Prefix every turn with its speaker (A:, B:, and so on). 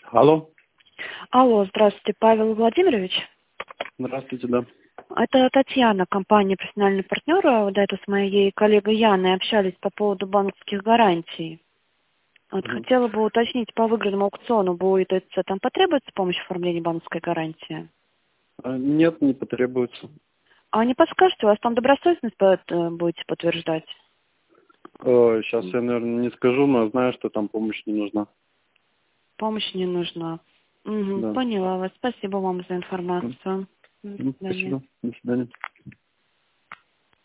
A: Алло.
B: Алло, здравствуйте, Павел Владимирович.
A: Здравствуйте, да.
B: Это Татьяна, компания «Профессиональный партнер». До этого с моей коллегой Яной общались по поводу банковских гарантий. Вот
A: Мгм.
B: хотела бы уточнить, по выигранному аукциону будет это, там потребуется помощь в оформлении банковской гарантии?
A: Нет, не потребуется.
B: А не подскажете, у вас там добросовестность будете подтверждать?
A: Сейчас я, наверное, не скажу, но знаю, что там помощь не нужна.
B: Помощь не нужна. Угу,
A: Да.
B: поняла вас. Спасибо вам за информацию. До свидания.
A: Спасибо. До свидания.